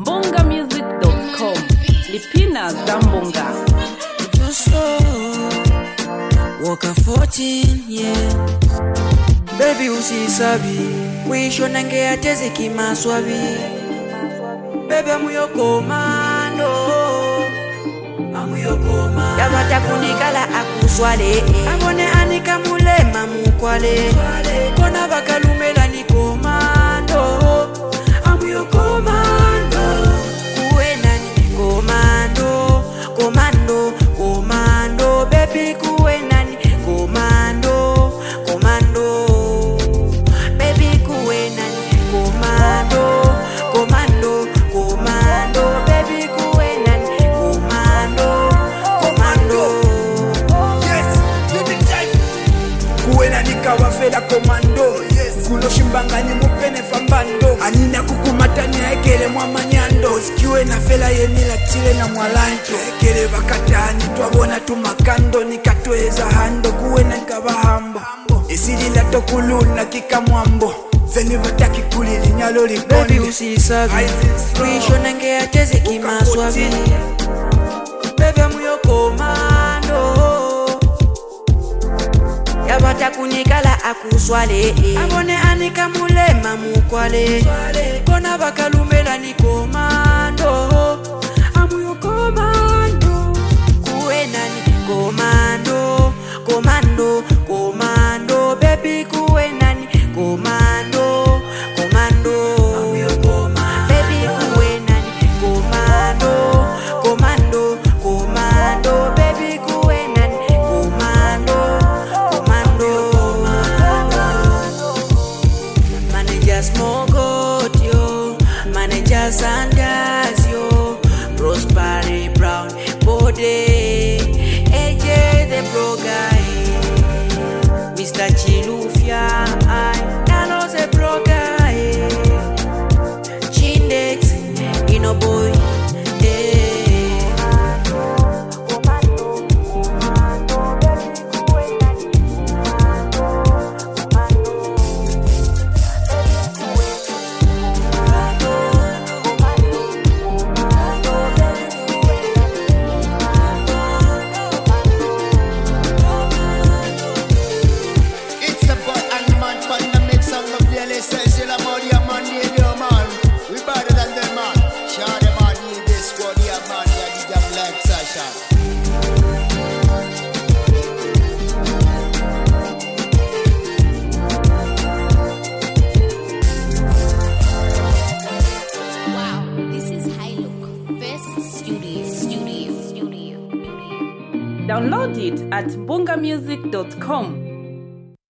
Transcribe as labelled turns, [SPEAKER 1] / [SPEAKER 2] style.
[SPEAKER 1] mbongamusic.com. Lipina Zambonga.
[SPEAKER 2] Waka 14, yeah. Baby usisabi kwisho nange ateze kimaswabi. Baby amuyo komando yabata kunikala akuswale abone anika mulema mukwale kona bakalumela ni komando amuyo komando kuwena ni komando komando komando baby kuwena ni komando komando baby kuwena ni komando komando komando baby kuwena ni komando komando.
[SPEAKER 3] Yes, baby time kuwena nikawafela komando. Yes, kuloshimbanganyi mupene fambando anina kukumatani ekele mwamanyando sikiwe na fela yenila chile na mwalanto ekele bakatani twabona tumakando nikatweza hando kuwena nkabahambo isilila tokuluna kikamwambo veni bataki kulili nyalo likonde.
[SPEAKER 2] Baby usisabi kwisho nange ateze kimaswabi. Baby amuyo komando yabata kunikala akuswale abone anika mulema mukwale kona bakalumela ni komando amuyo komando kuwena ni komando komando komando baby kuwena ni komando komando baby kuwena ni komando komando komando baby kuwena ni komando komando. Managers Mogot yo, managers Anders yo, Prosperity Brown Bode, AJ the Pro Guy, Mr. Chilufia, Nano the Pro Guy, Chindex, Ino Boy,
[SPEAKER 1] Download it at mbongamusic.com.